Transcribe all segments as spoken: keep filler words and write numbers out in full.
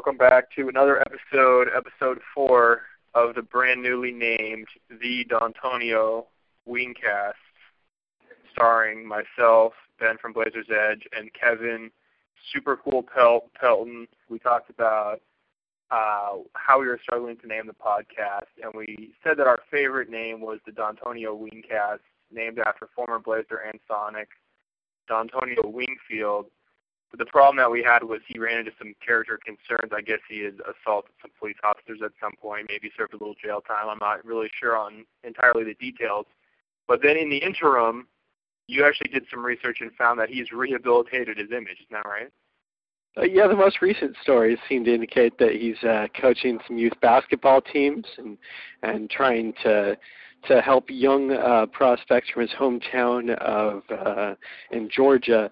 welcome back to another episode, episode four of the brand newly named The D'Antonio Wingcast, starring myself, Ben from Blazers Edge, and Kevin, Super Cool Pelt Pelton. We talked about uh, how we were struggling to name the podcast, and we said that our favorite name was the D'Antonio Wingcast, named after former Blazer and Sonic D'Antonio Wingfield. But the problem that we had was he ran into some character concerns. I guess he had assaulted some police officers at some point, maybe served a little jail time. I'm not really sure on entirely the details. But then in the interim, you actually did some research and found that he's rehabilitated his image. Isn't that right? Uh, yeah, the most recent stories seem to indicate that he's uh, coaching some youth basketball teams and and trying to to help young uh, prospects from his hometown of uh, in Georgia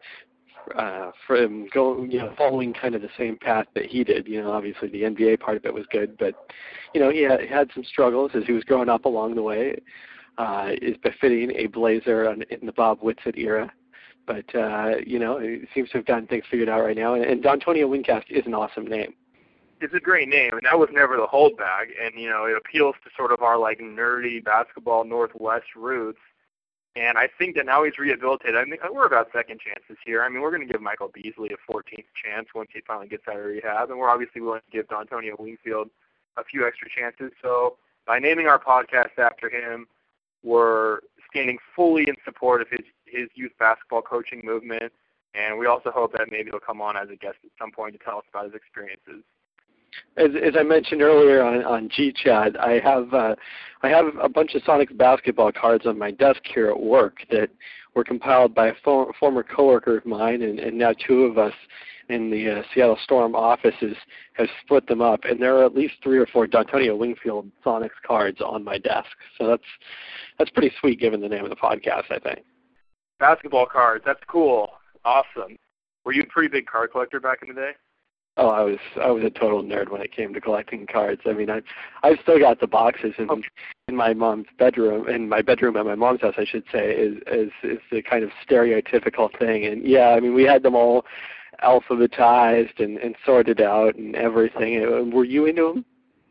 uh, from going, you know, following kind of the same path that he did. You know, obviously the N B A part of it was good, but you know, he had, had some struggles as he was growing up along the way. Uh, is befitting a Blazer in the Bob Whitsitt era. But, uh, you know, it seems to have gotten things figured out right now. And, and D'Antonio Wingcast is an awesome name. It's a great name, and that was never the holdback. And, you know, it appeals to sort of our, like, nerdy basketball Northwest roots. And I think that now he's rehabilitated. I mean, we're about second chances here. I mean, we're going to give Michael Beasley a fourteenth chance once he finally gets out of rehab. And we're obviously willing to give D'Antonio Wingfield a few extra chances. So by naming our podcast after him, we're standing fully in support of his, his youth basketball coaching movement, and we also hope that maybe he'll come on as a guest at some point to tell us about his experiences. As, as I mentioned earlier on, on G-Chat, I have uh, I have a bunch of Sonics basketball cards on my desk here at work that were compiled by a for, former coworker of mine, and, and now two of us in the uh, Seattle Storm offices have split them up, and there are at least three or four D'Antonio Wingfield Sonics cards on my desk. So that's that's pretty sweet given the name of the podcast, I think. Basketball cards, that's cool. Awesome. Were you a pretty big card collector back in the day? Oh, I was I was a total nerd when it came to collecting cards. I mean, I I've still got the boxes in okay. in my mom's bedroom, in my bedroom at my mom's house, I should say, is is is the kind of stereotypical thing. And yeah, I mean, we had them all alphabetized and, and sorted out and everything. Were you into them?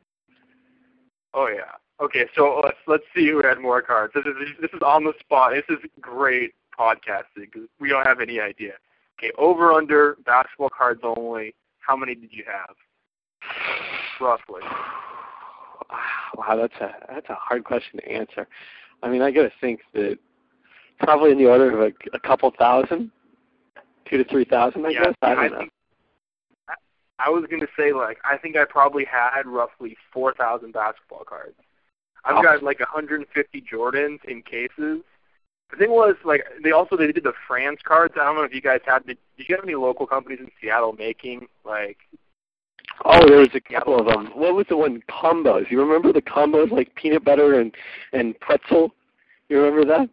Oh yeah. Okay, so let's let's see who had more cards. This is this is on the spot. This is great podcasting because we don't have any idea. Okay, over under basketball cards only. How many did you have, roughly? Wow, that's a that's a hard question to answer. I mean, I got to think that probably in the order of a, a couple thousand, two to three thousand. I yeah, guess. I don't I know. Think, I, I was going to say like I think I probably had roughly four thousand basketball cards. I've oh. got like one hundred fifty Jordans in cases. The thing was, like, they also they did the France cards. I don't know if you guys had. Did, did you have any local companies in Seattle making like? Oh, there was a couple of them. What was the one? Combos. You remember the combos like peanut butter and and pretzel? You remember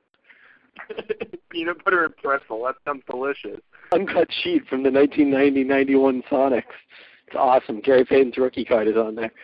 that? Peanut butter and pretzel. That sounds delicious. Uncut sheet from the nineteen ninety ninety-one Sonics. It's awesome. Gary Payton's rookie card is on there.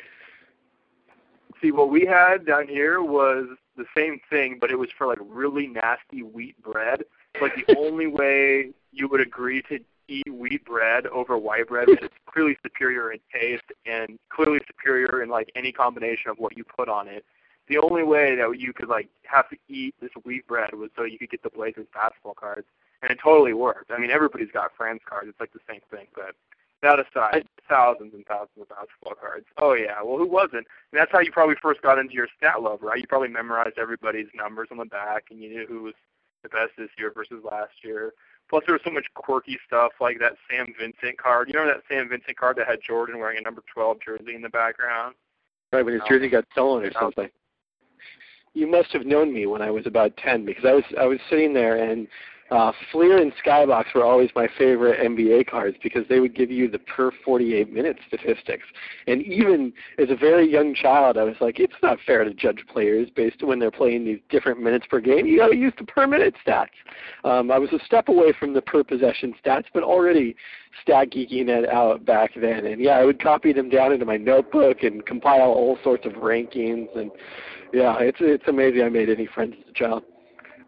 See, what we had down here was the same thing, but it was for like really nasty wheat bread. Like the only way you would agree to eat wheat bread over white bread is it's clearly superior in taste and clearly superior in like any combination of what you put on it. The only way that you could like have to eat this wheat bread was so you could get the Blazers basketball cards, and it totally worked. I mean, everybody's got France cards; it's like the same thing. But that aside, thousands and thousands of basketball cards. Oh yeah, well who wasn't? And that's how you probably first got into your stat love, right? You probably memorized everybody's numbers on the back, and you knew who was the best this year versus last year. Plus there was so much quirky stuff like that Sam Vincent card. You remember that Sam Vincent card that had Jordan wearing a number twelve jersey in the background? Right, when his jersey got stolen or something. You must have known me when I was about ten because I was I was sitting there and uh, Fleer and Skybox were always my favorite N B A cards because they would give you the per forty-eight minute statistics. And even as a very young child, I was like, it's not fair to judge players based on when they're playing these different minutes per game. You got to use the per minute stats. Um, I was a step away from the per possession stats, but already stat geeking it out back then. And yeah, I would copy them down into my notebook and compile all sorts of rankings. And yeah, it's it's amazing I made any friends as a child.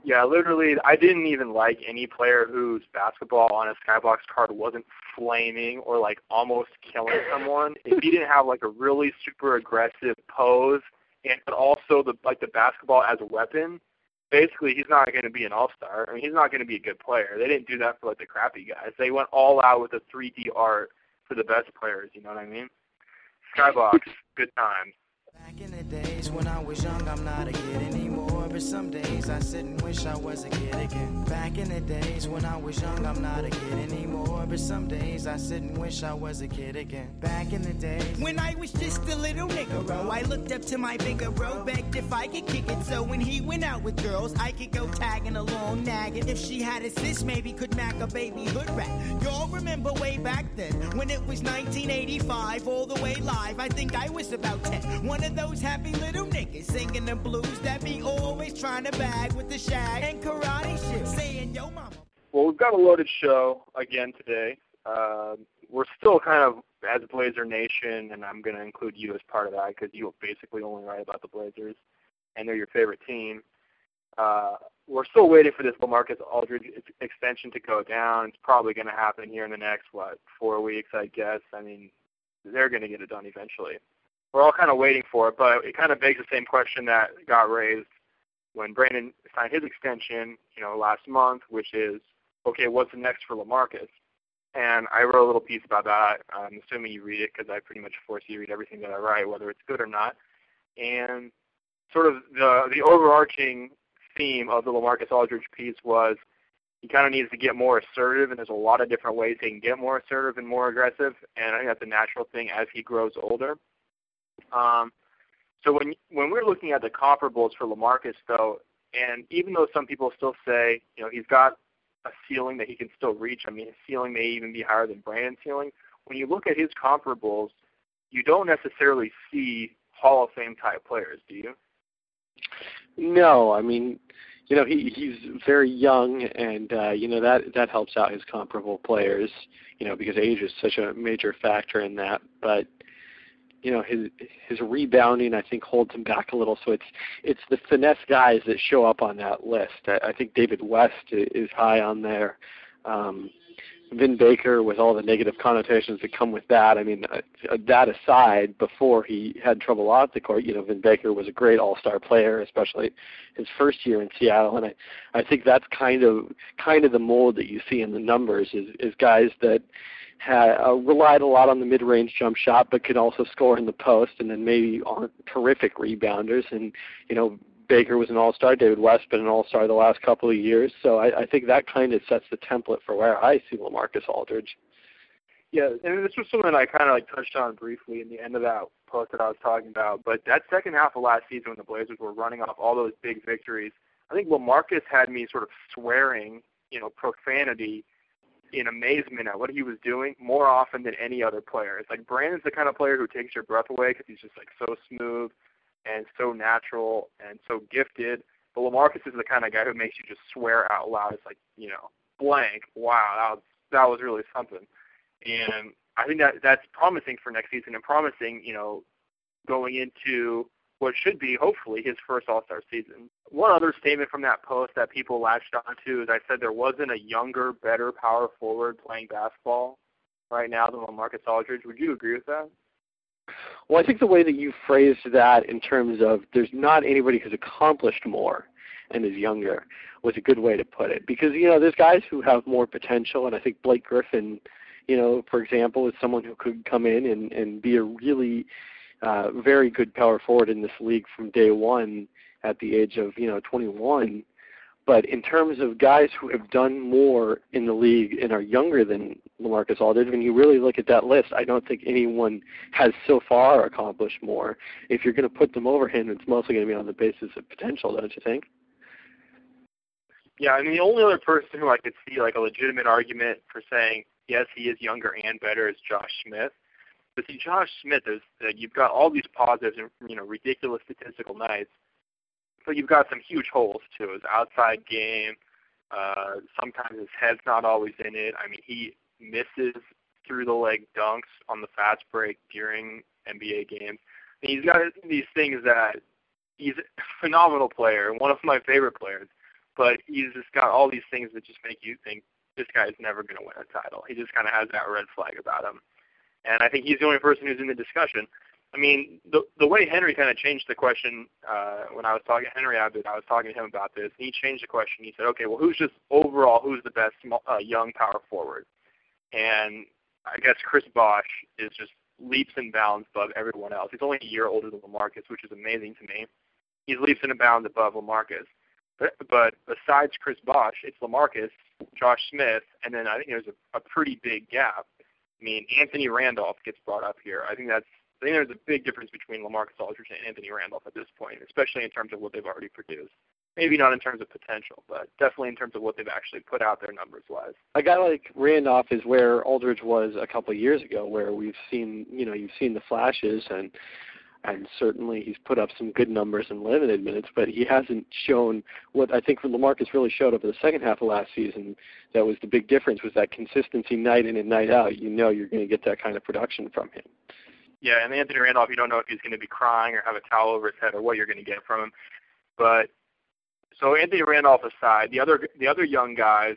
Yeah, literally, I didn't even like any player whose basketball on a Skybox card wasn't flaming or, like, almost killing someone. If he didn't have, like, a really super aggressive pose and but also, the like, the basketball as a weapon, basically he's not going to be an all-star. I mean, he's not going to be a good player. They didn't do that for, like, the crappy guys. They went all out with the three D art for the best players, you know what I mean? Skybox, good times. Back in the days when I was young, I'm not a kid anymore. But some days I sit and wish I was a kid again. Back in the days when I was young, I'm not a kid anymore. But some days I sit and wish I was a kid again. Back in the days when I was just a little nigga, I looked up to my bigger bro, begged if I could kick it. So when he went out with girls, I could go tagging along, nagging. If she had a sis, maybe could mac a baby hood rat. Y'all remember way back then when it was nineteen eighty-five, all the way live. I think I was about ten. One of those happy little niggas singing the blues that be always trying to bag with the shag and karate shit, saying yo mama. Well, we've got a loaded show again today. Uh, we're still kind of as Blazer Nation, and I'm going to include you as part of that because you basically only write about the Blazers, and they're your favorite team. Uh, we're still waiting for this LaMarcus Aldridge extension to go down. It's probably going to happen here in the next, what, four weeks, I guess. I mean, they're going to get it done eventually. We're all kind of waiting for it, but it kind of begs the same question that got raised when Brandon signed his extension, you know, last month, which is, okay, what's next for LaMarcus? And I wrote a little piece about that. I'm assuming you read it because I pretty much force you to read everything that I write, whether it's good or not. And sort of the the overarching theme of the LaMarcus Aldridge piece was he kind of needs to get more assertive, and there's a lot of different ways he can get more assertive and more aggressive, and I think that's a natural thing as he grows older. Um, so when when we're looking at the comparables for LaMarcus, though, and even though some people still say, you know, he's got a ceiling that he can still reach, I mean, his ceiling may even be higher than Brandon's ceiling, when you look at his comparables, you don't necessarily see Hall of Fame type players, do you? No, I mean, you know, he he's very young, and uh, you know that that helps out his comparable players, you know, because age is such a major factor in that. But you know, his his rebounding, I think, holds him back a little. So it's it's the finesse guys that show up on that list. I, I think David West is high on there. Um, Vin Baker, with all the negative connotations that come with that. I mean, uh, that aside, before he had trouble off the court, you know, Vin Baker was a great all-star player, especially his first year in Seattle. And I, I think that's kind of kind of the mold that you see in the numbers is, is guys that had uh, relied a lot on the mid-range jump shot, but could also score in the post, and then maybe aren't terrific rebounders. And you know, Baker was an all-star, David West been an all-star the last couple of years, so I, I think that kind of sets the template for where I see LaMarcus Aldridge. Yeah, and this was something I kind of like touched on briefly in the end of that post that I was talking about, but that second half of last season when the Blazers were running off all those big victories, I think LaMarcus had me sort of swearing, you know, profanity in amazement at what he was doing more often than any other player. It's like Brandon's the kind of player who takes your breath away because he's just like so smooth and so natural and so gifted. But LaMarcus is the kind of guy who makes you just swear out loud. It's like, you know, blank, wow, that was, that was really something. And I think that that's promising for next season and promising, you know, going into what should be, hopefully, his first All-Star season. One other statement from that post that people latched onto is I said there wasn't a younger, better power forward playing basketball right now than LaMarcus Aldridge. Would you agree with that? Well, I think the way that you phrased that in terms of there's not anybody who's accomplished more and is younger was a good way to put it. Because, you know, there's guys who have more potential, and I think Blake Griffin, you know, for example, is someone who could come in and, and be a really uh, very good power forward in this league from day one at the age of, you know, twenty-one. But in terms of guys who have done more in the league and are younger than LaMarcus Aldridge, when you really look at that list, I don't think anyone has so far accomplished more. If you're going to put them over him, it's mostly going to be on the basis of potential, don't you think? Yeah, I mean, the only other person who I could see like a legitimate argument for saying, yes, he is younger and better is Josh Smith. But see, Josh Smith, is uh, you've got all these positives and, you know, ridiculous statistical nights, but you've got some huge holes, too. His outside game, uh, sometimes his head's not always in it. I mean, he misses through-the-leg dunks on the fast break during N B A games. And he's got these things that he's a phenomenal player, one of my favorite players. but he's just got all these things that just make you think this guy is never going to win a title. He just kind of has that red flag about him. And I think he's the only person who's in the discussion. I mean, the the way Henry kind of changed the question uh, when I was talking to Henry Abbott, I was talking to him about this, and he changed the question. He said, okay, well, who's just overall, who's the best uh, young power forward? And I guess Chris Bosh is just leaps and bounds above everyone else. He's only a year older than LaMarcus, which is amazing to me. He's leaps and bounds above LaMarcus. But, but besides Chris Bosh, it's LaMarcus, Josh Smith, and then I think there's a, a pretty big gap. I mean, Anthony Randolph gets brought up here. I think that's I think there's a big difference between LaMarcus Aldridge and Anthony Randolph at this point, especially in terms of what they've already produced. Maybe not in terms of potential, but definitely in terms of what they've actually put out there numbers-wise. A guy like Randolph is where Aldridge was a couple of years ago, where we've seen, you know, you've seen the flashes, and and certainly he's put up some good numbers in limited minutes, but he hasn't shown what I think LaMarcus really showed over the second half of last season. That was the big difference, was that consistency night in and night out. You know you're going to get that kind of production from him. Yeah, and Anthony Randolph, you don't know if he's going to be crying or have a towel over his head or what you're going to get from him. But so Anthony Randolph aside, the other the other young guys,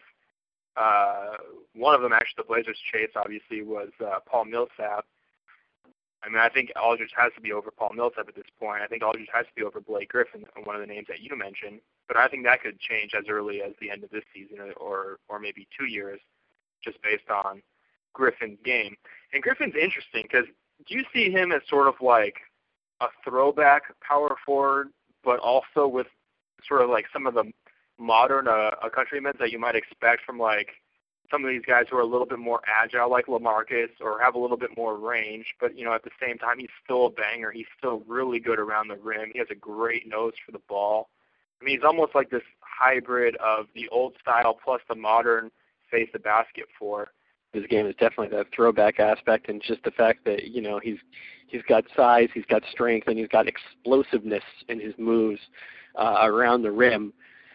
uh, one of them actually the Blazers chase obviously was uh, Paul Millsap. I mean, I think Aldridge has to be over Paul Millsap at this point. I think Aldridge has to be over Blake Griffin, one of the names that you mentioned. But I think that could change as early as the end of this season, or or maybe two years, just based on Griffin's game. And Griffin's interesting because do you see him as sort of like a throwback power forward, but also with sort of like some of the modern uh, countrymen that you might expect from like some of these guys who are a little bit more agile like LaMarcus or have a little bit more range, but, you know, at the same time, he's still a banger. He's still really good around the rim. He has a great nose for the ball. I mean, he's almost like this hybrid of the old style plus the modern face of basket for. His game is definitely that throwback aspect, and just the fact that, you know, he's he's got size, he's got strength, and he's got explosiveness in his moves uh, around the rim.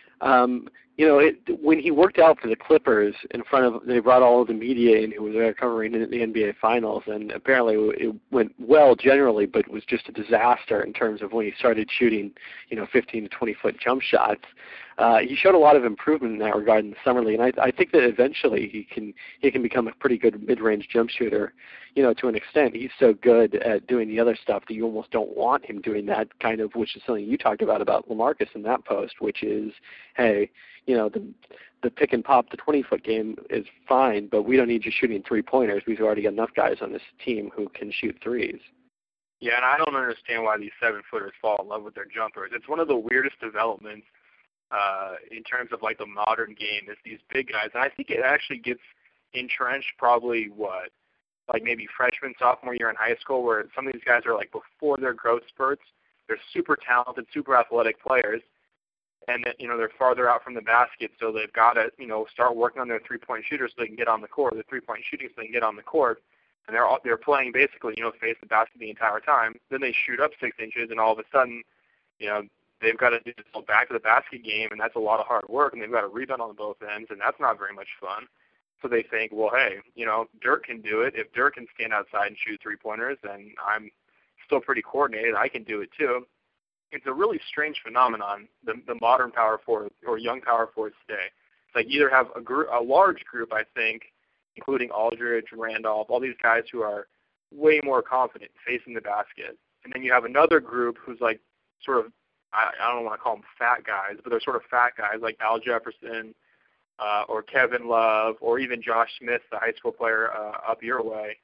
Um, you know, it, when he worked out for the Clippers in front of, they brought all of the media in who was there covering the N B A Finals, and apparently it went well generally, but it was just a disaster in terms of when he started shooting, you know, fifteen to twenty foot jump shots. Uh, he showed a lot of improvement in that regard in the summer league, and I, I think that eventually he can he can become a pretty good mid-range jump shooter, you know, to an extent. He's so good at doing the other stuff that you almost don't want him doing that kind of, which is something you talked about about LaMarcus in that post, which is, hey, you know, the the pick and pop, the twenty foot game is fine, but we don't need you shooting three pointers. We've already got enough guys on this team who can shoot threes. Yeah, and I don't understand why these seven footers fall in love with their jumpers. It's one of the weirdest developments uh, in terms of like the modern game is these big guys, and I think it actually gets entrenched probably what, like maybe freshman, sophomore year in high school, where some of these guys are like before their growth spurts. They're super talented, super athletic players. And, you know, they're farther out from the basket, so they've got to, you know, start working on their three-point shooters so they can get on the court, their three-point shooting so they can get on the court. And they're all, they're playing basically, you know, face the basket the entire time. Then they shoot up six inches, and all of a sudden, you know, they've got to do this whole back to the basket game, and that's a lot of hard work, and they've got to rebound on both ends, and that's not very much fun. So they think, well, hey, you know, Dirk can do it. If Dirk can stand outside and shoot three-pointers, then I'm still pretty coordinated. I can do it too. It's a really strange phenomenon, the, the modern power forward or young power forwards today. It's like you either have a, group, a large group, I think, including Aldridge, Randolph, all these guys who are way more confident facing the basket. And then you have another group who's like sort of, I, I don't want to call them fat guys, but they're sort of fat guys like Al Jefferson uh, or Kevin Love or even Josh Smith, the high school player uh, up your way,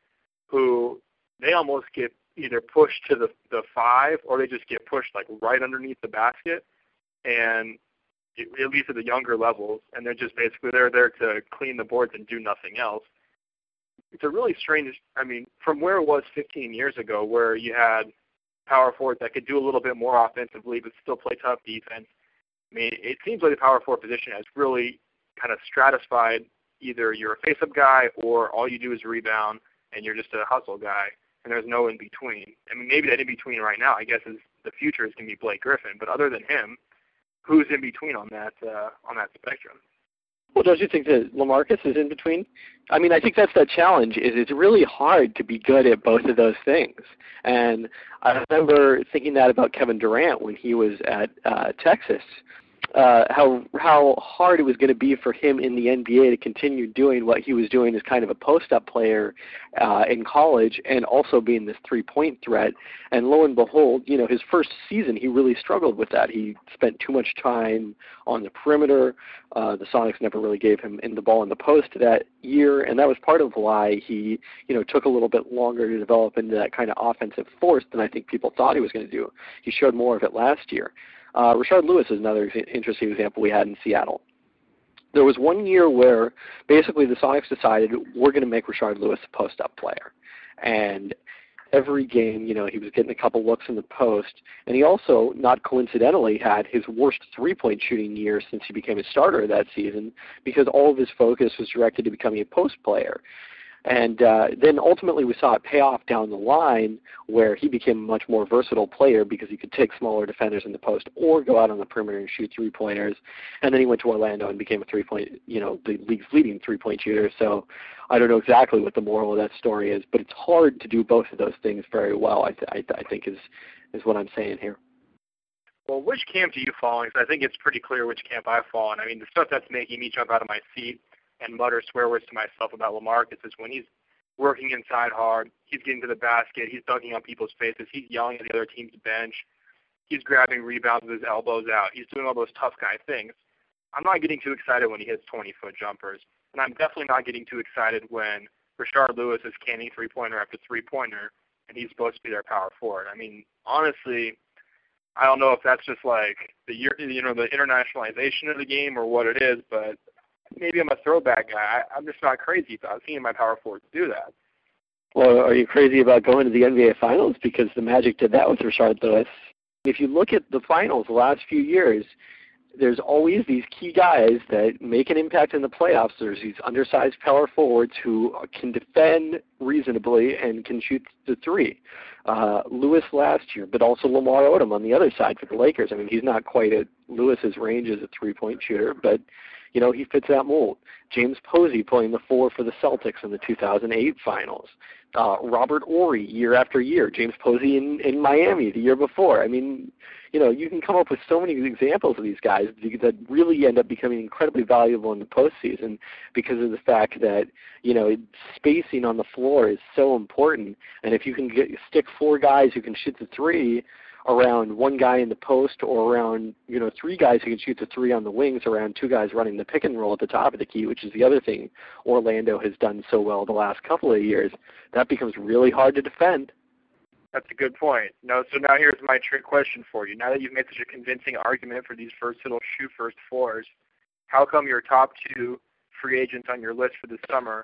who they almost get either pushed to the, the five or they just get pushed like right underneath the basket, and it, at least at the younger levels, and they're just basically they're there to clean the boards and do nothing else. It's a really strange, I mean, from where it was fifteen years ago where you had power forwards that could do a little bit more offensively but still play tough defense. I mean, it seems like the power forward position has really kind of stratified. Either you're a face-up guy or all you do is rebound and you're just a hustle guy. And there's no in-between. I mean, maybe that in-between right now, I guess, is the future is going to be Blake Griffin. But other than him, who's in between on that uh, on that spectrum? Well, don't you think that LaMarcus is in between? I mean, I think that's the challenge, is it's really hard to be good at both of those things. And I remember thinking that about Kevin Durant when he was at uh, Texas. uh, how how hard it was going to be for him in the N B A to continue doing what he was doing as kind of a post-up player uh, in college, and also being this three-point threat. And lo and behold, you know, his first season he really struggled with that. He spent too much time on the perimeter. Uh, the Sonics never really gave him in the ball in the post that year, and that was part of why he, you know, took a little bit longer to develop into that kind of offensive force than I think people thought he was going to do. He showed more of it last year. Uh, Rashard Lewis is another ex- interesting example we had in Seattle. There was one year where basically the Sonics decided we're going to make Rashard Lewis a post-up player. And every game, you know, he was getting a couple looks in the post. And he also, not coincidentally, had his worst three-point shooting year since he became a starter that season, because all of his focus was directed to becoming a post player. And uh, then ultimately we saw it pay off down the line where he became a much more versatile player because he could take smaller defenders in the post or go out on the perimeter and shoot three-pointers. And then he went to Orlando and became a three-point, you know, the league's leading three-point shooter. So I don't know exactly what the moral of that story is, but it's hard to do both of those things very well, I, th- I, th- I think is, is what I'm saying here. Well, which camp do you fall in? Because I think it's pretty clear which camp I fall in. I mean, the stuff that's making me jump out of my seat and mutter swear words to myself about LaMarcus is when he's working inside hard, he's getting to the basket, he's dunking on people's faces, he's yelling at the other team's bench, he's grabbing rebounds with his elbows out, he's doing all those tough guy things. I'm not getting too excited when he hits twenty-foot jumpers, and I'm definitely not getting too excited when Rashard Lewis is canning three-pointer after three-pointer, and he's supposed to be their power forward. I mean, honestly, I don't know if that's just like the you know the internationalization of the game or what it is, but maybe I'm a throwback guy. I, I'm just not crazy about seeing my power forwards do that. Well, are you crazy about going to the N B A Finals? Because the Magic did that with Rashard Lewis. If you look at the finals the last few years, there's always these key guys that make an impact in the playoffs. There's these undersized power forwards who can defend reasonably and can shoot the three. Uh, Lewis last year, but also Lamar Odom on the other side for the Lakers. I mean, he's not quite at Lewis's range as a three-point shooter, but you know, he fits that mold. James Posey playing the four for the Celtics in the two thousand eight finals. Uh, Robert Horry year after year. James Posey in, in Miami the year before. I mean, you know, you can come up with so many examples of these guys that really end up becoming incredibly valuable in the postseason because of the fact that, you know, spacing on the floor is so important. And if you can get, stick four guys who can shoot the three around one guy in the post or around, you know, three guys who can shoot the three on the wings around two guys running the pick and roll at the top of the key, which is the other thing Orlando has done so well the last couple of years, that becomes really hard to defend. That's a good point. No, so now here's my trick question for you. Now that you've made such a convincing argument for these versatile shoot-first fours, how come your top two free agents on your list for this summer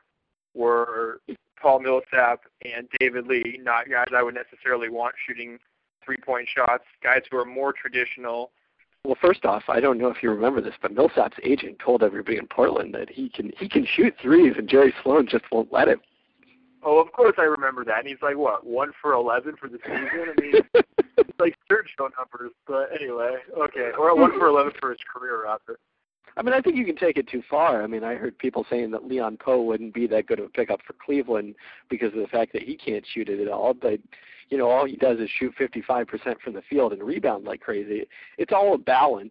were Paul Millsap and David Lee, not guys I would necessarily want shooting three-point shots, guys who are more traditional? Well, first off, I don't know if you remember this, but Millsap's agent told everybody in Portland that he can he can shoot threes, and Jerry Sloan just won't let him. Oh, of course I remember that. And he's like, what, one for eleven for the season? I mean, it's like search show numbers. But anyway, okay. Or one for eleven for his career, rather. I mean, I think you can take it too far. I mean, I heard people saying that Leon Poe wouldn't be that good of a pickup for Cleveland because of the fact that he can't shoot it at all. But, you know, all he does is shoot fifty-five percent from the field and rebound like crazy. It's all a balance.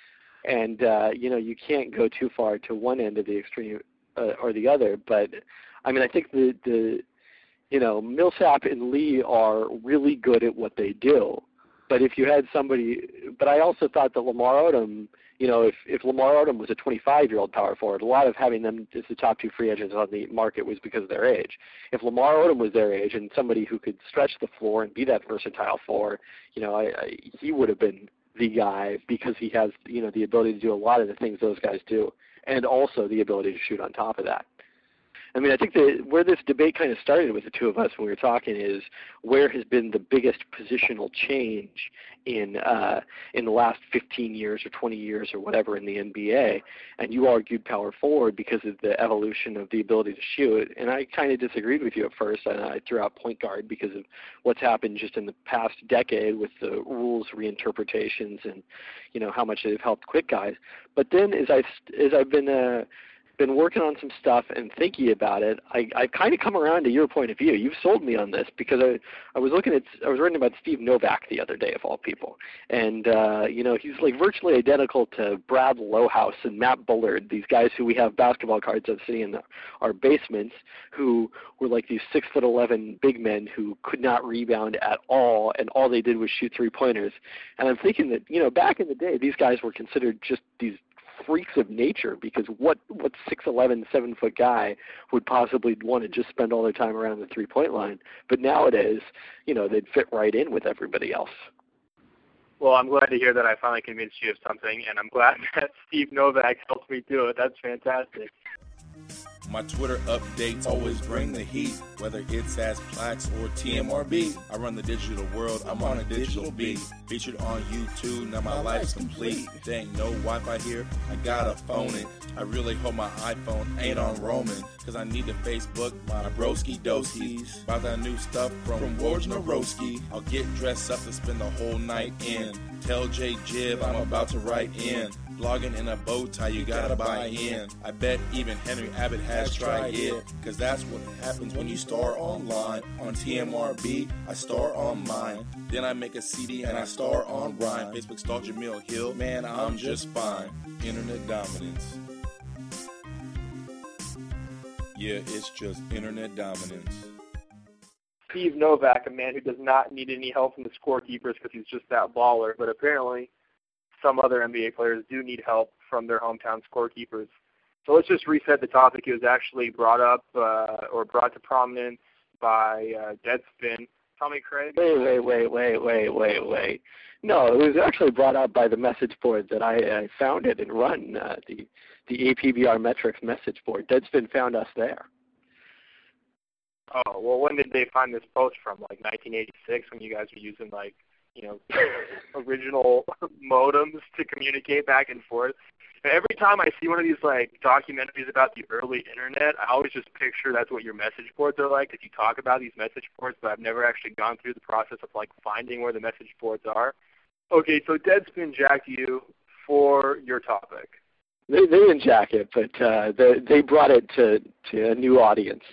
And, uh, you know, you can't go too far to one end of the extreme uh, or the other. But, I mean, I think the, the, you know, Millsap and Lee are really good at what they do. But if you had somebody, but I also thought that Lamar Odom, you know, if, if Lamar Odom was a twenty-five-year-old power forward, a lot of having them as the top two free agents on the market was because of their age. If Lamar Odom was their age and somebody who could stretch the floor and be that versatile four, you know, I, I, he would have been the guy because he has, you know, the ability to do a lot of the things those guys do and also the ability to shoot on top of that. I mean, I think that where this debate kind of started with the two of us when we were talking is where has been the biggest positional change in uh, in the last fifteen years or twenty years or whatever in the N B A, and you argued power forward because of the evolution of the ability to shoot, and I kind of disagreed with you at first, and I threw out point guard because of what's happened just in the past decade with the rules reinterpretations and, you know, how much they've helped quick guys. But then as I've, as I've been uh, been working on some stuff and thinking about it, I, I've kind of come around to your point of view. You've sold me on this because I, I was looking at, I was reading about Steve Novak the other day, of all people. And, uh, you know, he's like virtually identical to Brad Lowhouse and Matt Bullard, these guys who we have basketball cards of sitting in the, our basements, who were like these six foot eleven big men who could not rebound at all, and all they did was shoot three-pointers. And I'm thinking that, you know, back in the day, these guys were considered just these freaks of nature, because what what six eleven, seven foot guy would possibly want to just spend all their time around the three-point line? But nowadays, you know, they'd fit right in with everybody else. Well, I'm glad to hear that I finally convinced you of something, and I'm glad that Steve Novak helped me do it. That's fantastic. My Twitter updates always bring the heat, whether it's as Plax or T M R B. I run the digital world, I'm on a digital beat. Featured on YouTube, now my life's complete. There ain't no Wi-Fi here, I gotta phone it. I really hope my iPhone ain't on roaming, cause I need to Facebook my broski doskies. About that new stuff from, from Woj Narowski. I'll get dressed up to spend the whole night in. Tell J Jib I'm about to write in. Blogging in a bow tie, you gotta buy in. I bet even Henry Abbott has tried it, cause that's what happens when you star online. On T M R B, I star on mine. Then I make a C D and I star on Rhyme. Facebook star Jamil Hill, man, I'm just fine. Internet dominance. Yeah, it's just internet dominance. Steve Novak, a man who does not need any help from the scorekeepers because he's just that baller, but apparently some other N B A players do need help from their hometown scorekeepers. So let's just reset the topic. It was actually brought up uh, or brought to prominence by uh, Deadspin. Tommy Craig? Wait, wait, wait, wait, wait, wait, wait. No, it was actually brought up by the message board that I, I founded and run, uh, the, the A P B R Metrics message board. Deadspin found us there. Oh, well, when did they find this post from? Like nineteen eighty-six, when you guys were using, like, you know, original modems to communicate back and forth? And every time I see one of these, like, documentaries about the early internet, I always just picture that's what your message boards are like, because you talk about these message boards, but I've never actually gone through the process of, like, finding where the message boards are. Okay, so Deadspin jacked you for your topic. They, they didn't jack it, but uh, they, they brought it to, to a new audience.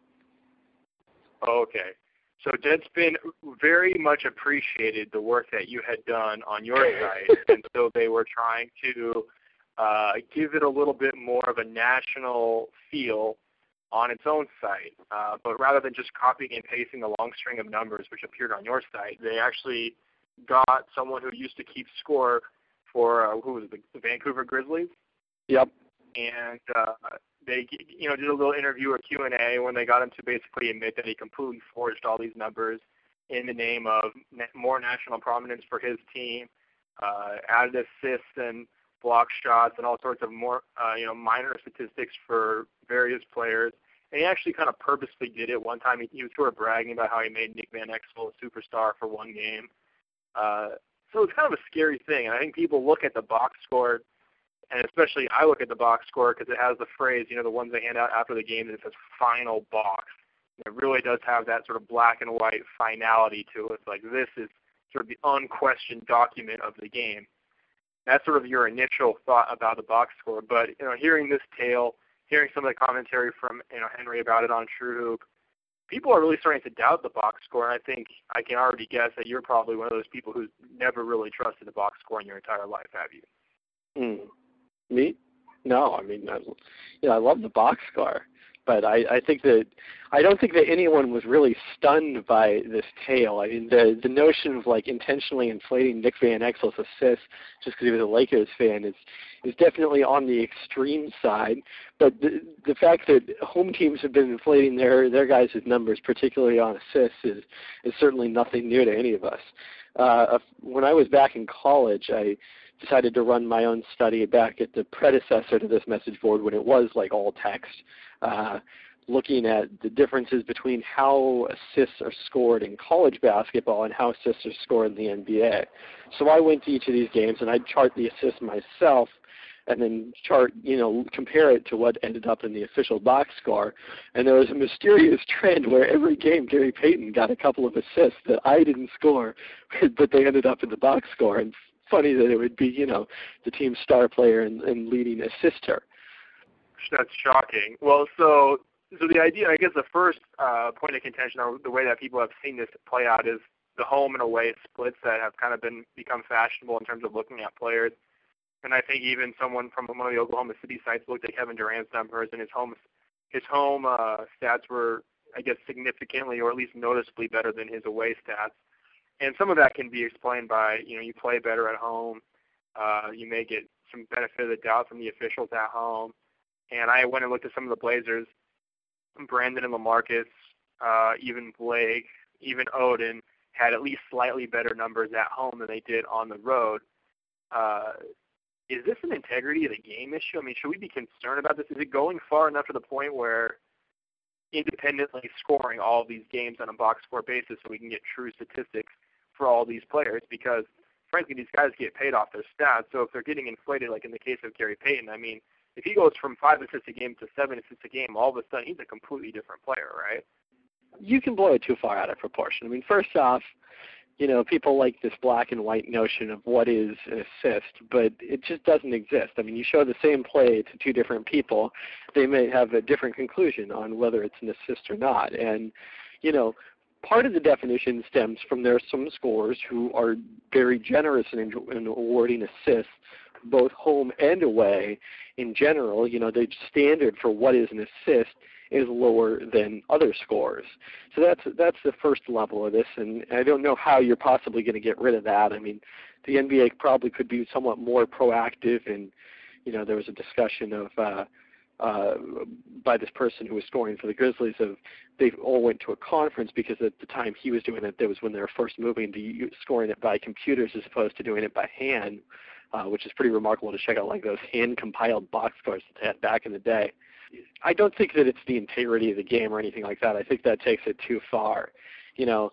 Okay. So Deadspin very much appreciated the work that you had done on your site, and so they were trying to uh, give it a little bit more of a national feel on its own site. Uh, but rather than just copying and pasting the long string of numbers which appeared on your site, they actually got someone who used to keep score for, uh, who was it, the Vancouver Grizzlies? Yep. And uh, they, you know, did a little interview or Q and A when they got him to basically admit that he completely forged all these numbers in the name of more national prominence for his team, uh, added assists and block shots and all sorts of more, uh, you know, minor statistics for various players. And he actually kind of purposely did it. One time he, he was sort of bragging about how he made Nick Van Exel a superstar for one game. Uh, so it's kind of a scary thing. And I think people look at the box score, and especially I look at the box score because it has the phrase, you know, the ones they hand out after the game, that it says final box. And it really does have that sort of black and white finality to it. It's like this is sort of the unquestioned document of the game. That's sort of your initial thought about the box score. But, you know, hearing this tale, hearing some of the commentary from, you know, Henry about it on True Hoop, people are really starting to doubt the box score. And I think I can already guess that you're probably one of those people who's never really trusted the box score in your entire life, have you? Mm. Me? No, I mean, I, you know, I love the box score, but I, I think that I don't think that anyone was really stunned by this tale. I mean, the the notion of like intentionally inflating Nick Van Exel's assists just because he was a Lakers fan is is definitely on the extreme side. But the the fact that home teams have been inflating their their guys' numbers, particularly on assists, is is certainly nothing new to any of us. Uh, when I was back in college, I decided to run my own study back at the predecessor to this message board when it was like all text, uh, looking at the differences between how assists are scored in college basketball and how assists are scored in the N B A. So I went to each of these games and I'd chart the assists myself and then chart, you know, compare it to what ended up in the official box score. And there was a mysterious trend where every game Gary Payton got a couple of assists that I didn't score, but they ended up in the box score. And funny that it would be, you know, the team's star player and, and leading assister. That's shocking. Well, so so the idea, I guess, the first uh, point of contention, or the way that people have seen this play out, is the home and away splits that have kind of been become fashionable in terms of looking at players. And I think even someone from one of the Oklahoma City sites looked at Kevin Durant's numbers, and his home his home uh, stats were, I guess, significantly or at least noticeably better than his away stats. And some of that can be explained by, you know, you play better at home. Uh, you may get some benefit of the doubt from the officials at home. And I went and looked at some of the Blazers. Brandon and LaMarcus, uh, even Blake, even Odin had at least slightly better numbers at home than they did on the road. Uh, is this an integrity of the game issue? I mean, should we be concerned about this? Is it going far enough to the point where independently scoring all of these games on a box score basis so we can get true statistics for all these players? Because, frankly, these guys get paid off their stats. So if they're getting inflated, like in the case of Gary Payton, I mean, if he goes from five assists a game to seven assists a game, all of a sudden he's a completely different player, right? You can blow it too far out of proportion. I mean, first off, you know, people like this black and white notion of what is an assist, but it just doesn't exist. I mean, you show the same play to two different people, they may have a different conclusion on whether it's an assist or not. And, you know, part of the definition stems from there are some scorers who are very generous in, in awarding assists, both home and away. In general, you know, the standard for what is an assist is lower than other scores. So that's that's the first level of this, and I don't know how you're possibly going to get rid of that. I mean, the N B A probably could be somewhat more proactive, and, you know, there was a discussion of uh, uh, by this person who was scoring for the Grizzlies of they all went to a conference because at the time he was doing it, that was when they were first moving to scoring it by computers as opposed to doing it by hand, uh, which is pretty remarkable to check out, like those hand-compiled box scores that they had back in the day. I don't think that it's the integrity of the game or anything like that. I think that takes it too far. You know,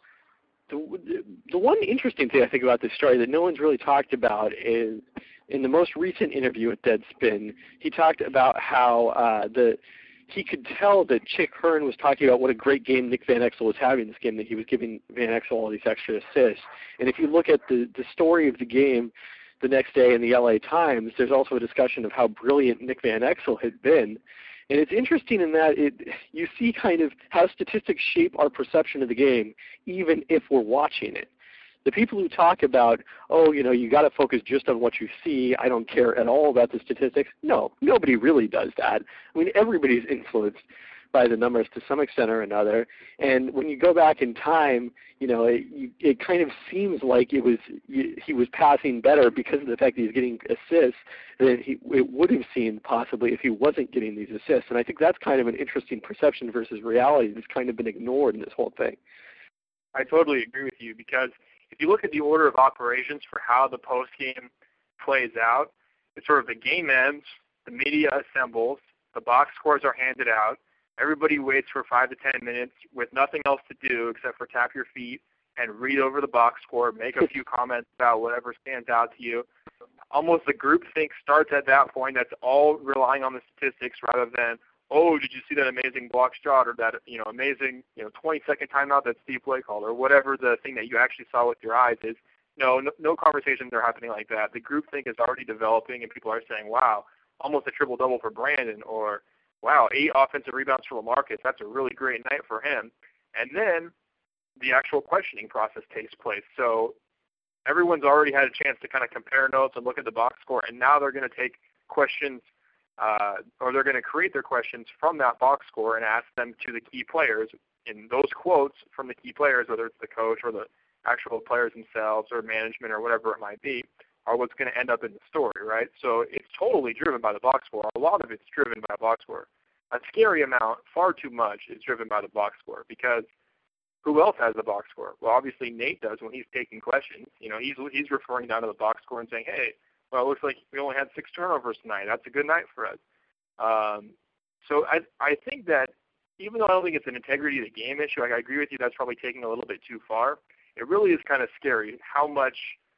the, the one interesting thing I think about this story that no one's really talked about is in the most recent interview with Deadspin, he talked about how uh, the he could tell that Chick Hearn was talking about what a great game Nick Van Exel was having this game, that he was giving Van Exel all these extra assists. And if you look at the, the story of the game the next day in the L A Times, there's also a discussion of how brilliant Nick Van Exel had been. And it's interesting in that it, you see kind of how statistics shape our perception of the game, even if we're watching it. The people who talk about, oh, you know, you got to focus just on what you see, I don't care at all about the statistics. No, nobody really does that. I mean, everybody's influenced by the numbers to some extent or another. And when you go back in time, you know, it, it kind of seems like it was he was passing better because of the fact that he's getting assists than he it would have seemed possibly if he wasn't getting these assists. And I think that's kind of an interesting perception versus reality that's kind of been ignored in this whole thing. I totally agree with you, because if you look at the order of operations for how the postgame plays out, it's sort of the game ends, the media assembles, the box scores are handed out, everybody waits for five to ten minutes with nothing else to do except for tap your feet and read over the box score, make a few comments about whatever stands out to you. Almost the groupthink starts at that point. That's all relying on the statistics rather than, oh, did you see that amazing block shot or that, you know, amazing, you know, twenty-second timeout that Steve Blake called, or whatever the thing that you actually saw with your eyes is. No, no, no conversations are happening like that. The groupthink is already developing, and people are saying, wow, almost a triple-double for Brandon, or wow, eight offensive rebounds for LaMarcus. That's a really great night for him. And then the actual questioning process takes place. So everyone's already had a chance to kind of compare notes and look at the box score, and now they're going to take questions uh, or they're going to create their questions from that box score and ask them to the key players. In those quotes from the key players, whether it's the coach or the actual players themselves or management or whatever it might be, are what's going to end up in the story, right? So it's totally driven by the box score. A lot of it's driven by the box score. A scary amount, far too much, is driven by the box score, because who else has the box score? Well, obviously Nate does when he's taking questions. You know, he's he's referring down to the box score and saying, hey, well, it looks like we only had six turnovers tonight. That's a good night for us. Um, so I I think that even though I don't think it's an integrity of the game issue, like I agree with you, that's probably taking a little bit too far. It really is kind of scary how much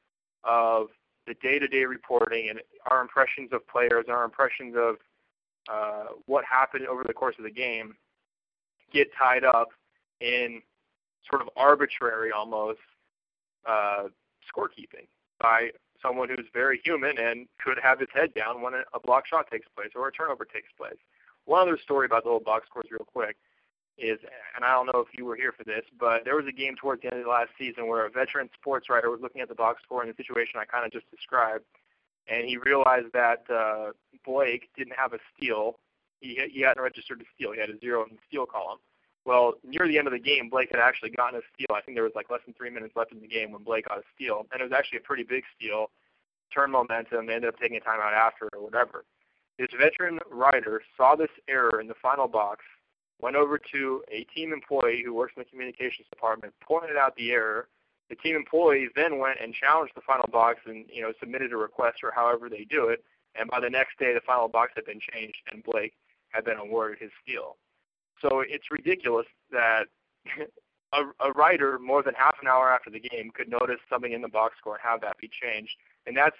of the day-to-day reporting and our impressions of players, our impressions of uh, what happened over the course of the game get tied up in sort of arbitrary almost uh, scorekeeping by someone who's very human and could have his head down when a block shot takes place or a turnover takes place. one other story about the whole box scores real quick is, and I don't know if you were here for this, but there was a game towards the end of the last season where a veteran sports writer was looking at the box score in the situation I kind of just described, and he realized that uh, Blake didn't have a steal. He, he hadn't registered a steal. He had a zero in the steal column. Well, near the end of the game, Blake had actually gotten a steal. I think there was like less than three minutes left in the game when Blake got a steal, and it was actually a pretty big steal. Turned momentum. They ended up taking a timeout after or whatever. This veteran writer saw this error in the final box, went over to a team employee who works in the communications department, pointed out the error. The team employee then went and challenged the final box and, you know, submitted a request or however they do it. And by the next day, the final box had been changed and Blake had been awarded his steal. So it's ridiculous that a, a writer more than half an hour after the game could notice something in the box score and have that be changed. And that's,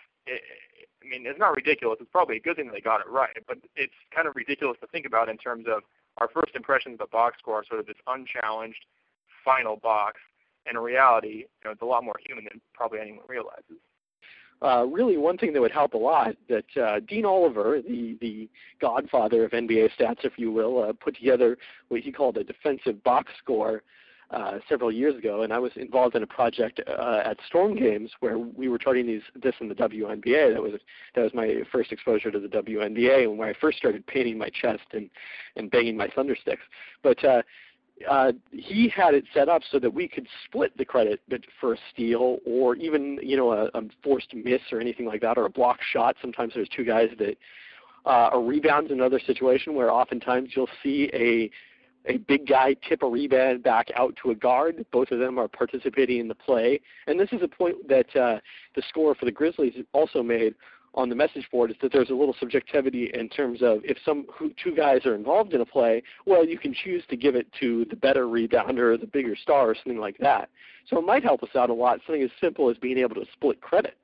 I mean, it's not ridiculous. It's probably a good thing that they got it right. But it's kind of ridiculous to think about in terms of our first impressions of the box score are sort of this unchallenged final box. And in reality, you know, it's a lot more human than probably anyone realizes. Uh, really, one thing that would help a lot that uh, Dean Oliver, the, the godfather of N B A stats, if you will, uh, put together what he called a defensive box score uh, several years ago, and I was involved in a project uh, at Storm Games where we were charting these this in the W N B A. That was that was my first exposure to the W N B A, and where I first started painting my chest and and banging my thundersticks. But uh, Uh, he had it set up so that we could split the credit for a steal or even, you know, a, a forced miss or anything like that, or a block shot. Sometimes there's two guys that uh, a rebound's another situation where oftentimes you'll see a a big guy tip a rebound back out to a guard. Both of them are participating in the play. And this is a point that uh, the scorer for the Grizzlies also made on the message board, is that there's a little subjectivity in terms of if some who, two guys are involved in a play, well, you can choose to give it to the better rebounder or the bigger star or something like that. So it might help us out a lot, something as simple as being able to split credit.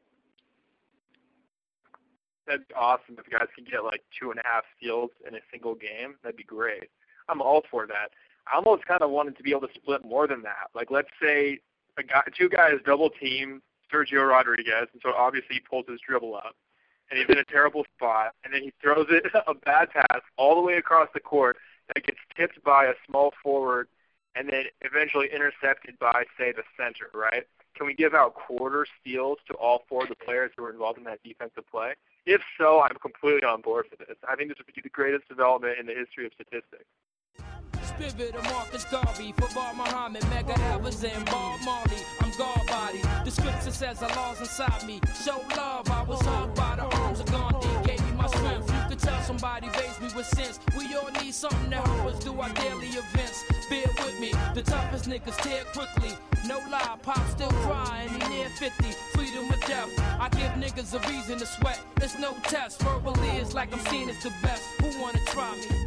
That'd be awesome if guys could get like two and a half steals in a single game. That'd be great. I'm all for that. I almost kind of wanted to be able to split more than that. Like, let's say a guy, two guys double team Sergio Rodriguez, and so obviously he pulls his dribble up, and he's in a terrible spot, and then he throws it a bad pass all the way across the court that gets tipped by a small forward and then eventually intercepted by, say, the center, right? Can we give out quarter steals to all four of the players who were involved in that defensive play? If so, I'm completely on board for this. I think this would be the greatest development in the history of statistics. Spirit of Marcus Garvey, for Bar Muhammad, Mega Evans, and Bob Marley. I'm God body. The scripture says Allah's inside me. Show love, I was hugged by the arms of Gandhi. Gave me my strength. You could tell somebody raised me with sense. We all need something to help us do our daily events. Bear with me, the toughest niggas tear quickly. No lie, Pop still crying, he near fifty. Freedom or death, I give niggas a reason to sweat. It's no test, verbally it's like I'm seen as the best. Who wanna try me?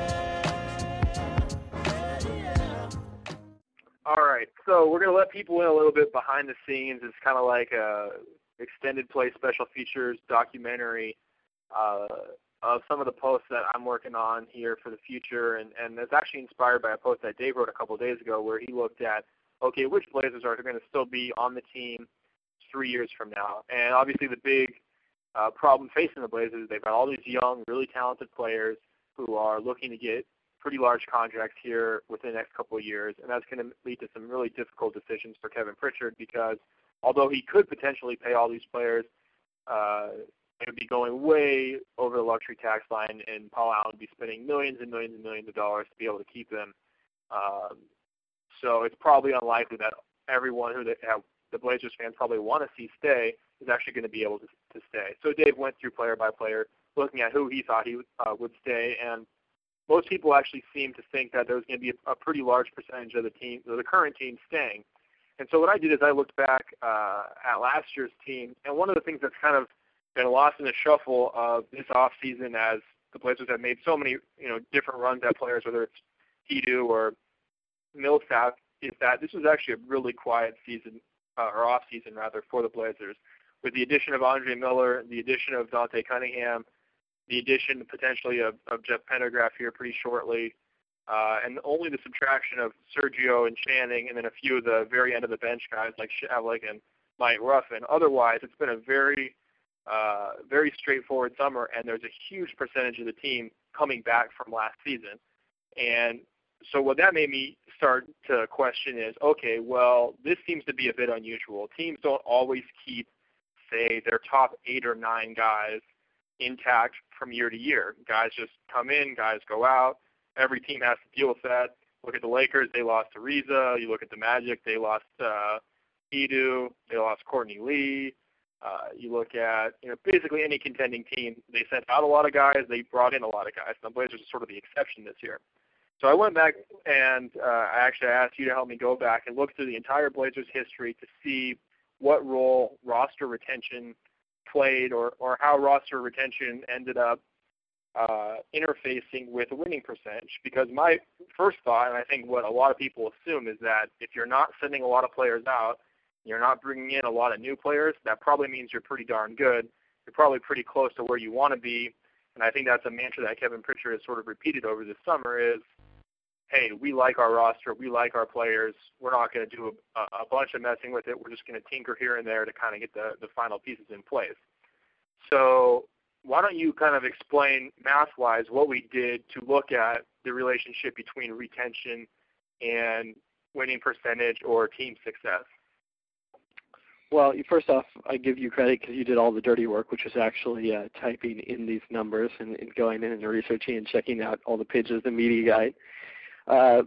All right, so we're going to let people in a little bit behind the scenes. It's kind of like a extended play special features documentary uh, of some of the posts that I'm working on here for the future, and, and it's actually inspired by a post that Dave wrote a couple of days ago where he looked at, okay, which Blazers are going to still be on the team three years from now? And obviously the big uh, problem facing the Blazers is they've got all these young, really talented players who are looking to get pretty large contracts here within the next couple of years, and that's going to lead to some really difficult decisions for Kevin Pritchard because although he could potentially pay all these players, uh, it would be going way over the luxury tax line, and Paul Allen would be spending millions and millions and millions of dollars to be able to keep them. Um, so it's probably unlikely that everyone who they have, the Blazers fans probably want to see stay is actually going to be able to, to stay. So Dave went through player by player, looking at who he thought he uh, would stay, and most people actually seem to think that there's going to be a, a pretty large percentage of the team, of the current team, staying. And so what I did is I looked back uh, at last year's team, and one of the things that's kind of been lost in the shuffle of this offseason, as the Blazers have made so many, you know, different runs at players, whether it's Hedo or Millsap, is that this was actually a really quiet season, uh, or off-season rather, for the Blazers. With the addition of Andre Miller, the addition of Dante Cunningham, the addition potentially of, of Jeff Pendergraph here pretty shortly, uh, and only the subtraction of Sergio and Channing, and then a few of the very end of the bench guys like Shavlik and Mike Ruffin. Otherwise, it's been a very, uh, very straightforward summer, and there's a huge percentage of the team coming back from last season. And so what that made me start to question is, okay, well, this seems to be a bit unusual. Teams don't always keep, say, their top eight or nine guys intact from year to year. Guys just come in, guys go out. Every team has to deal with that. Look at the Lakers, they lost Ariza. You look at the Magic, they lost uh, Edu, they lost Courtney Lee. Uh, you look at, you know, basically any contending team, they sent out a lot of guys, they brought in a lot of guys. And the Blazers are sort of the exception this year. So I went back and uh, I actually asked you to help me go back and look through the entire Blazers history to see what role roster retention played or, or how roster retention ended up uh, interfacing with winning percentage. Because my first thought, and I think what a lot of people assume, is that if you're not sending a lot of players out, you're not bringing in a lot of new players, that probably means you're pretty darn good. You're probably pretty close to where you want to be. And I think that's a mantra that Kevin Pritchard has sort of repeated over this summer is, hey, we like our roster, we like our players, we're not going to do a, a bunch of messing with it, we're just going to tinker here and there to kind of get the, the final pieces in place. So why don't you kind of explain math-wise what we did to look at the relationship between retention and winning percentage or team success? Well, first off, I give you credit because you did all the dirty work, which was actually uh, typing in these numbers and, and going in and researching and checking out all the pages of the media guide. Uh,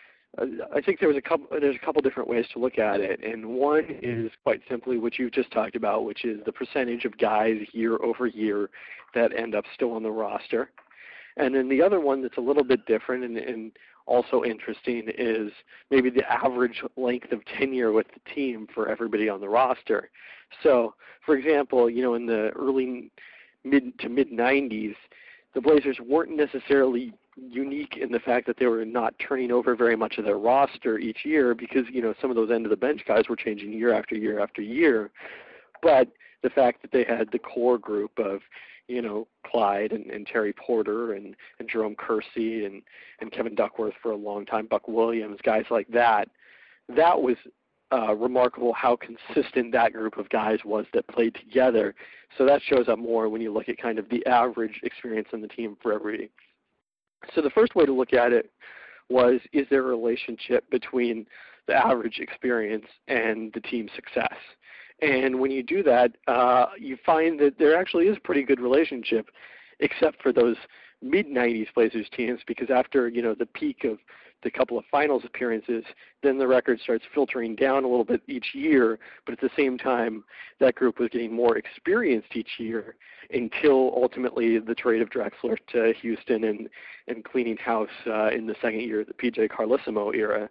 I think there was a couple. There's a couple different ways to look at it, and one is quite simply what you've just talked about, which is the percentage of guys year over year that end up still on the roster. And then the other one that's a little bit different and, and also interesting is maybe the average length of tenure with the team for everybody on the roster. So, for example, you know, in the early mid to mid nineties, the Blazers weren't necessarily unique in the fact that they were not turning over very much of their roster each year because, you know, some of those end-of-the-bench guys were changing year after year after year. But the fact that they had the core group of, you know, Clyde and, and Terry Porter and, and Jerome Kersey and, and Kevin Duckworth for a long time, Buck Williams, guys like that, that was uh, remarkable how consistent that group of guys was that played together. So that shows up more when you look at kind of the average experience on the team for everybody. So the first way to look at it was, is there a relationship between the average experience and the team's success? And when you do that, uh, you find that there actually is a pretty good relationship, except for those mid nineties Blazers teams, because after, you know, the peak of the couple of finals appearances, then the record starts filtering down a little bit each year, but at the same time, that group was getting more experienced each year until ultimately the trade of Drexler to Houston and, and cleaning house uh, in the second year of the P J Carlesimo era.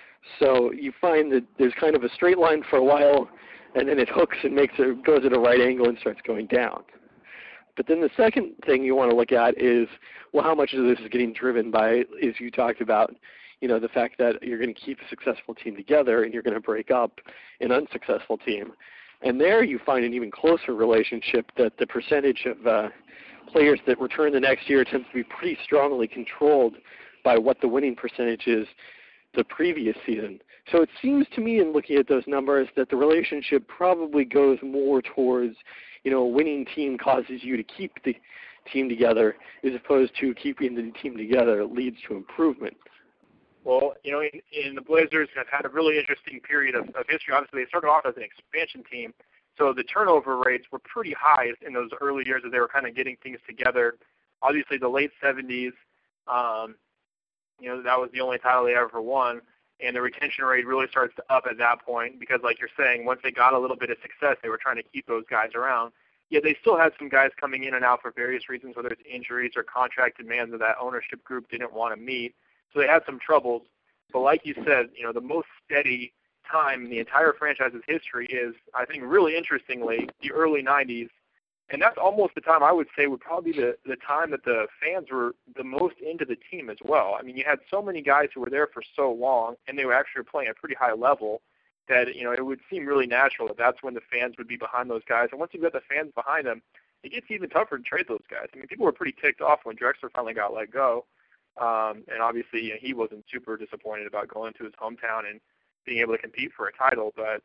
So you find that there's kind of a straight line for a while, and then it hooks and makes it, goes at a right angle and starts going down. But then the second thing you want to look at is, well, how much of this is getting driven by, as you talked about, you know, the fact that you're going to keep a successful team together and you're going to break up an unsuccessful team. And there you find an even closer relationship that the percentage of uh, players that return the next year tends to be pretty strongly controlled by what the winning percentage is the previous season. So it seems to me in looking at those numbers that the relationship probably goes more towards, you know, a winning team causes you to keep the team together as opposed to keeping the team together leads to improvement. Well, you know, in, in the Blazers have had a really interesting period of, of history. Obviously, they started off as an expansion team, so the turnover rates were pretty high in those early years as they were kind of getting things together. Obviously, the late seventies, um, you know, that was the only title they ever won, and the retention rate really starts to up at that point because, like you're saying, once they got a little bit of success, they were trying to keep those guys around. Yet they still had some guys coming in and out for various reasons, whether it's injuries or contract demands that that ownership group didn't want to meet. So they had some troubles. But like you said, you know, the most steady time in the entire franchise's history is, I think, really interestingly, the early nineties. And that's almost the time I would say would probably be the, the time that the fans were the most into the team as well. I mean, you had so many guys who were there for so long, and they were actually playing at a pretty high level that, you know, it would seem really natural that that's when the fans would be behind those guys. And once you've got the fans behind them, it gets even tougher to trade those guys. I mean, people were pretty ticked off when Drexler finally got let go. Um, and obviously, you know, he wasn't super disappointed about going to his hometown and being able to compete for a title. But,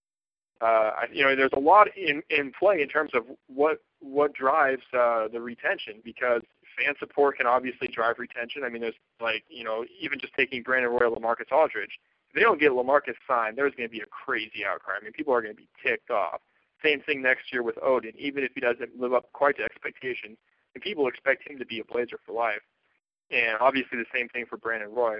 uh, I, you know, there's a lot in, in play in terms of what what drives uh, the retention, because fan support can obviously drive retention. I mean, there's like, you know, even just taking Brandon Roy, LaMarcus Aldridge, if they don't get LaMarcus signed, there's going to be a crazy outcry. I mean, people are going to be ticked off. Same thing next year with Odin. Even if he doesn't live up quite to expectations, and people expect him to be a Blazer for life. And obviously the same thing for Brandon Roy.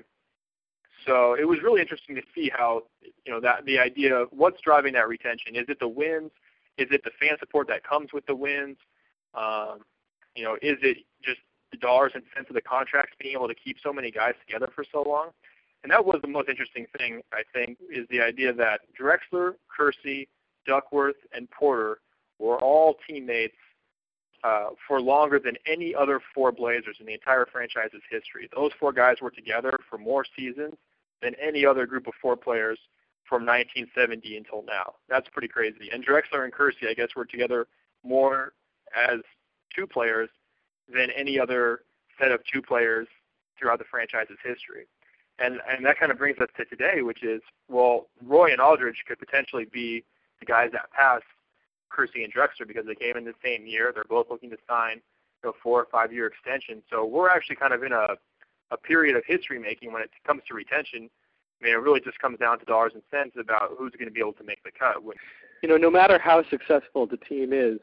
So it was really interesting to see how, you know, that the idea of what's driving that retention. Is it the wins? Is it the fan support that comes with the wins? Um, you know, is it just the dollars and cents of the contracts being able to keep so many guys together for so long? And that was the most interesting thing, I think, is the idea that Drexler, Kersey, Duckworth, and Porter were all teammates uh, for longer than any other four Blazers in the entire franchise's history. Those four guys were together for more seasons than any other group of four players from nineteen seventy until now. That's pretty crazy. And Drexler and Kersey, I guess, were together more as two players than any other set of two players throughout the franchise's history. And and that kind of brings us to today, which is, well, Roy and Aldridge could potentially be the guys that pass Kersey and Drexler because they came in the same year. They're both looking to sign, you know, four or five-year extensions. So we're actually kind of in a, a period of history making when it comes to retention. I mean, it really just comes down to dollars and cents about who's going to be able to make the cut. You know, no matter how successful the team is,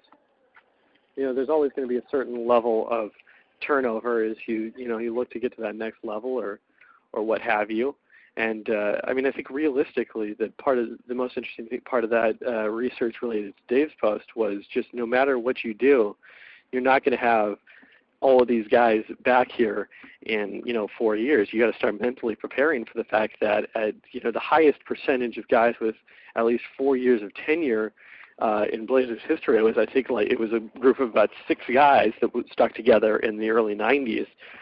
you know, there's always going to be a certain level of turnover as you, you know, you look to get to that next level or, or what have you. And, uh, I mean, I think realistically that part of the most interesting part of that uh, research related to Dave's post was just no matter what you do, you're not going to have all of these guys back here in, you know, four years. You got to start mentally preparing for the fact that, at, you know, the highest percentage of guys with at least four years of tenure uh, in Blazers history, it was, I think, like it was a group of about six guys that stuck together in the early nineties.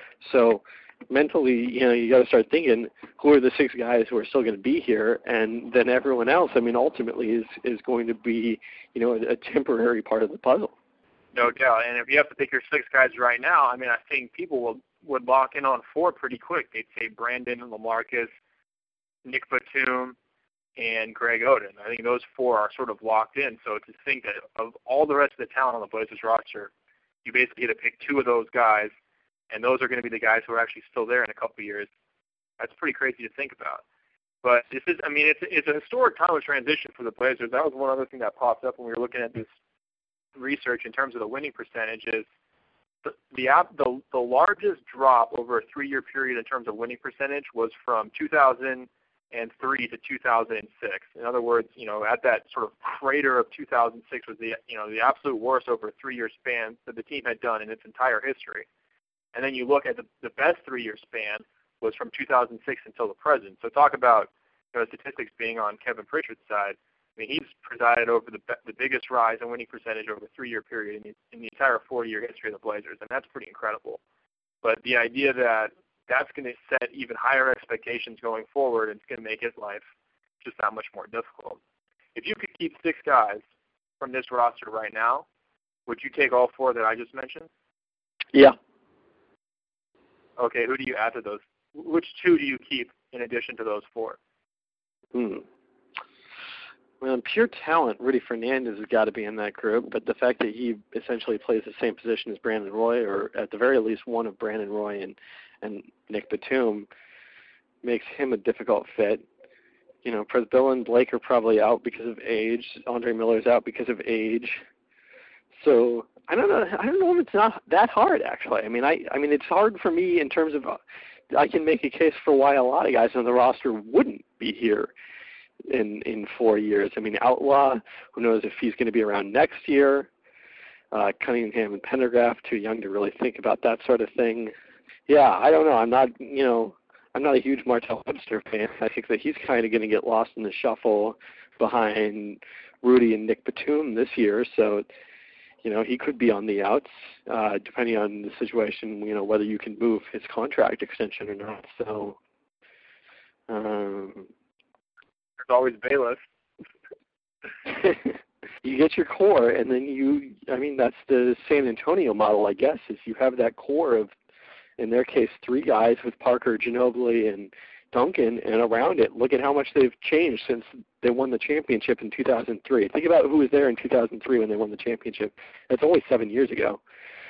So mentally, you know, you got to start thinking, who are the six guys who are still going to be here, and then everyone else, I mean, ultimately is, is going to be, you know, a, a temporary part of the puzzle. No doubt. And if you have to pick your six guys right now, I mean, I think people will, would lock in on four pretty quick. They'd say Brandon, LaMarcus, Nick Batum, and Greg Oden. I think those four are sort of locked in. So to think that of all the rest of the talent on the Blazers roster, you basically get to pick two of those guys, and those are going to be the guys who are actually still there in a couple of years. That's pretty crazy to think about. But this is, I mean, it's, it's a historic time of transition for the Blazers. That was one other thing that popped up when we were looking at this research in terms of the winning percentages. The, the, the, the largest drop over a three-year period in terms of winning percentage was from two thousand three to two thousand six. In other words, you know, at that sort of crater of two thousand six was the, you know, the absolute worst over a three-year span that the team had done in its entire history. And then you look at the, the best three-year span was from two thousand six until the present. So talk about, you know, statistics being on Kevin Pritchard's side. I mean, he's presided over the the biggest rise in winning percentage over a three-year period in the, in the entire four-year history of the Blazers, and that's pretty incredible. But the idea that that's going to set even higher expectations going forward, and it's going to make his life just that much more difficult. If you could keep six guys from this roster right now, would you take all four that I just mentioned? Yeah. Okay, who do you add to those? Which two do you keep in addition to those four? Hmm. Well, in pure talent, Rudy Fernandez has got to be in that group, but the fact that he essentially plays the same position as Brandon Roy, or at the very least one of Brandon Roy and, and Nick Batum, makes him a difficult fit. You know, Presbill and Blake are probably out because of age. Andre Miller's out because of age. So I don't know. I don't know if it's not that hard, actually. I mean, I, I mean, it's hard for me in terms of uh, I can make a case for why a lot of guys on the roster wouldn't be here in in four years. I mean, Outlaw, who knows if he's going to be around next year. Uh, Cunningham and Pendergraft, too young to really think about that sort of thing. Yeah, I don't know. I'm not, you know, I'm not a huge Martell Webster fan. I think that he's kind of going to get lost in the shuffle behind Rudy and Nick Batum this year. So, you know, he could be on the outs, uh, depending on the situation, you know, whether you can move his contract extension or not. So, um, there's always Bayless. You get your core, and then you, I mean, that's the San Antonio model, I guess, is you have that core of, in their case, three guys with Parker, Ginobili, and Duncan, and around it, look at how much they've changed since they won the championship in two thousand three. Think about who was there in two thousand three when they won the championship. That's only seven years ago.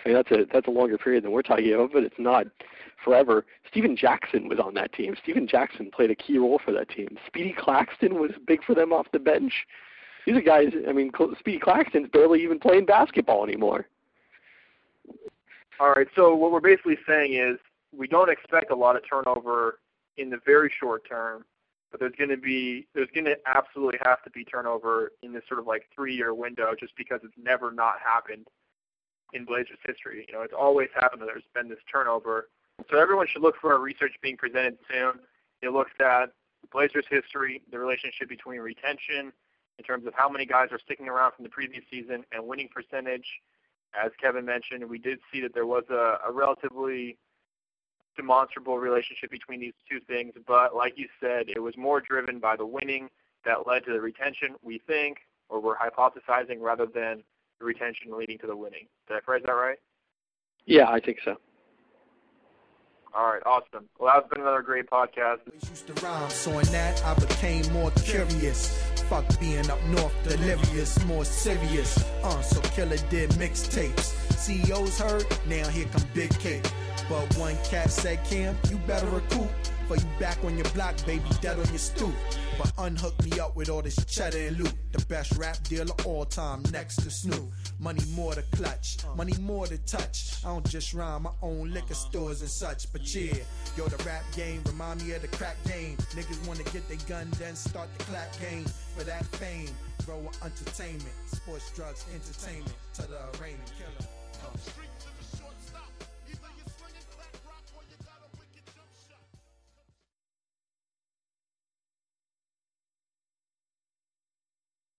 I mean, that's a that's a longer period than we're talking about, but it's not forever. Steven Jackson was on that team. Steven Jackson played a key role for that team. Speedy Claxton was big for them off the bench. These are guys, I mean, Speedy Claxton's barely even playing basketball anymore. All right, so what we're basically saying is we don't expect a lot of turnover in the very short term, but there's going to be, there's going to absolutely have to be turnover in this sort of like three-year window just because it's never not happened in Blazers history. You know, it's always happened that there's been this turnover. So everyone should look for our research being presented soon. It looks at Blazers history, the relationship between retention in terms of how many guys are sticking around from the previous season and winning percentage. As Kevin mentioned, we did see that there was a, a relatively demonstrable relationship between these two things, but like you said, it was more driven by the winning that led to the retention, we think, or we're hypothesizing, rather than the retention leading to the winning. Did I phrase that right? Yeah, I think so. All right, awesome. Well, that's been another great podcast. Used to rhyme, so in that I became more curious. Fuck being up north, delirious, more serious. Uh, so Killer did mixtapes. C E Os heard, now here come Big Cake. But one cat said, Cam, you better recoup. For you back on your block, baby, dead on your stoop. But unhook me up with all this cheddar and loot. The best rap deal of all time, next to Snoop. Money more to clutch, money more to touch. I don't just rhyme, my own liquor stores and such. But yeah, yo, the rap game remind me of the crack game. Niggas wanna get their gun, then start the clap game. For that fame, grow entertainment. Sports, drugs, entertainment. To the arraignment killer. Uh.